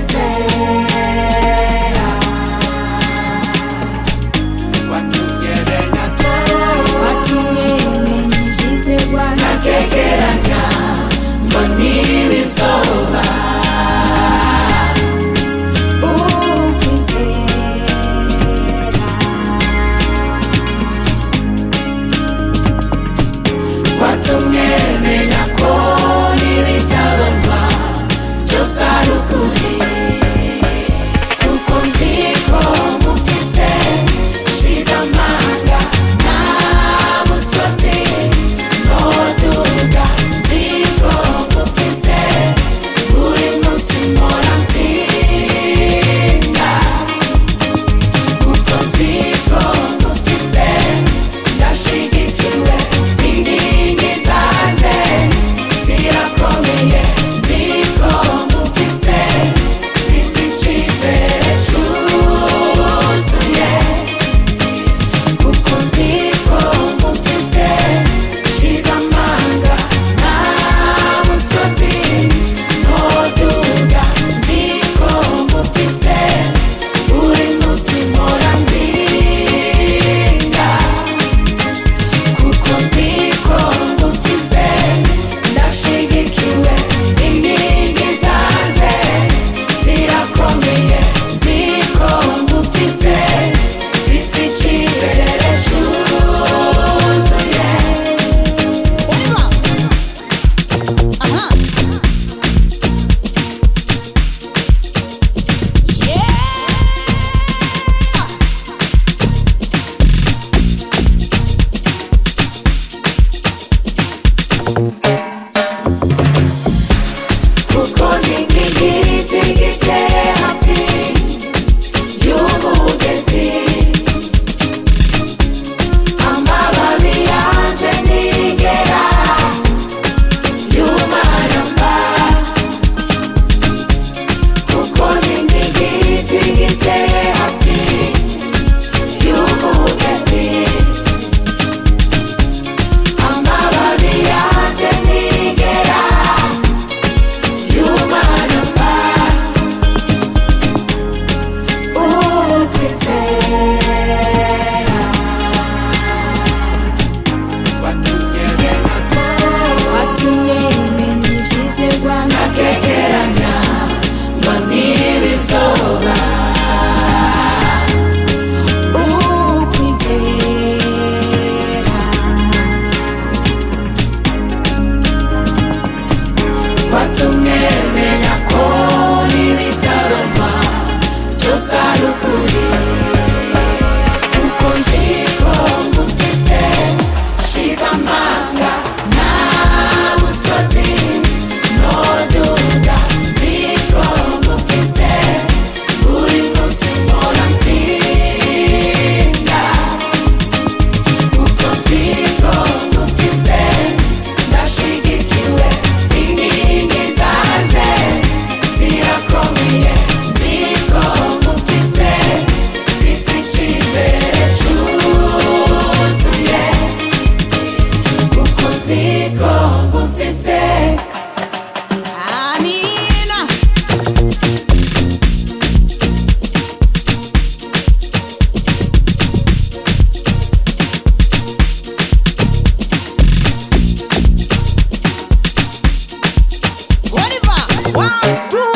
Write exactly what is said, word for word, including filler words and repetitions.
ukwizera watumye menya ivyizerwa ntakekeranya ngo ntibizoba. Watumye menya ko n'ibitabonwa byose ari ukuri, kuko nzi ko mufise nshize amanga nta musozi ntoduga, nzi ko mufise buri munsi mpora nzinda, kuko nzi ko mufise ndashigikiwe inkingi zanje zirakomeye, nzi ko mufise mfise icizere cuzuye, kuko nzi ko mufise nshize amanga nta musozi ntoduga, nzi ko mufise buri munsi mpora nzinda, kuko nzi ko mufise ndashigikiwe inkingi zanje zirakomeye, nzi ko mufise mfise icizere cuzuye. Aha. Yeah. Kuko ni nk'igiti giteye hafi y'umugezi, amababi yanje ntigera yumaramba, kuko ni nk'igiti giteye hafi y'umugezi, amababi yanje ntigera yumaramba. Ukwizera watumye menya ivyizerwa ntakekeranya ngo ntibizoba. Ukwizera watumye menya ko n'ibitabonwa byose ari ukuri, kuko nzi ko mufise nshize amanga nta musozi ntoduga, nzi ko mufise buri munsi mpora nzinda, kuko nzi ko mufise ndashigikiwe inkingi zanje zirakomeye, nzi ko mufise mfise icizere cuzuye, kuko nzi ko mufise. Amina. Oliver, one, two.